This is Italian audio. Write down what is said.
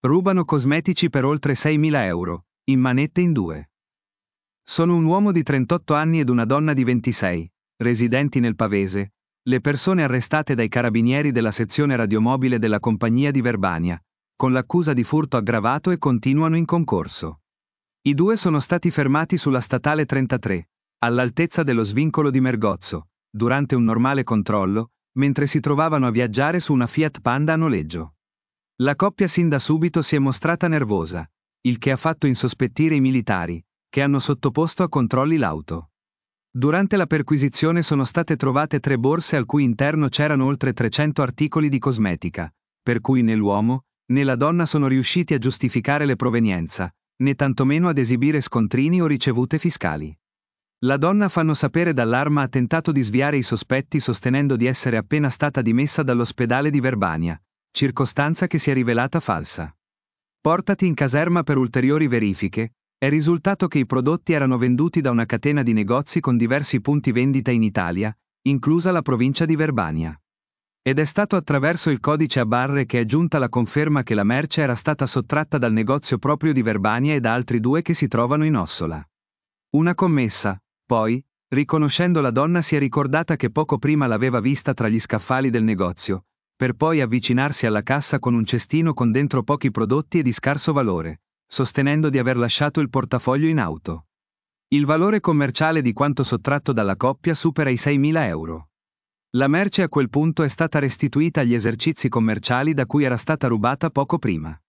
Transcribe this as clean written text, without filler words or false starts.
Rubano cosmetici per oltre 6.000 euro, in manette in due. Sono un uomo di 38 anni ed una donna di 26, residenti nel Pavese, le persone arrestate dai carabinieri della sezione radiomobile della compagnia di Verbania, con l'accusa di furto aggravato e continuano in concorso. I due sono stati fermati sulla statale 33, all'altezza dello svincolo di Mergozzo, durante un normale controllo, mentre si trovavano a viaggiare su una Fiat Panda a noleggio. La coppia sin da subito si è mostrata nervosa, il che ha fatto insospettire i militari, che hanno sottoposto a controlli l'auto. Durante la perquisizione sono state trovate 3 borse al cui interno c'erano oltre 300 articoli di cosmetica, per cui né l'uomo, né la donna sono riusciti a giustificare le provenienza, né tantomeno ad esibire scontrini o ricevute fiscali. La donna, fanno sapere dall'Arma, ha tentato di sviare i sospetti sostenendo di essere appena stata dimessa dall'ospedale di Verbania, circostanza che si è rivelata falsa. Portati in caserma per ulteriori verifiche, è risultato che i prodotti erano venduti da una catena di negozi con diversi punti vendita in Italia, inclusa la provincia di Verbania. Ed è stato attraverso il codice a barre che è giunta la conferma che la merce era stata sottratta dal negozio proprio di Verbania e da altri 2 che si trovano in Ossola. Una commessa, poi, riconoscendo la donna, si è ricordata che poco prima l'aveva vista tra gli scaffali del negozio, per poi avvicinarsi alla cassa con un cestino con dentro pochi prodotti e di scarso valore, sostenendo di aver lasciato il portafoglio in auto. Il valore commerciale di quanto sottratto dalla coppia supera i 6.000 euro. La merce a quel punto è stata restituita agli esercizi commerciali da cui era stata rubata poco prima.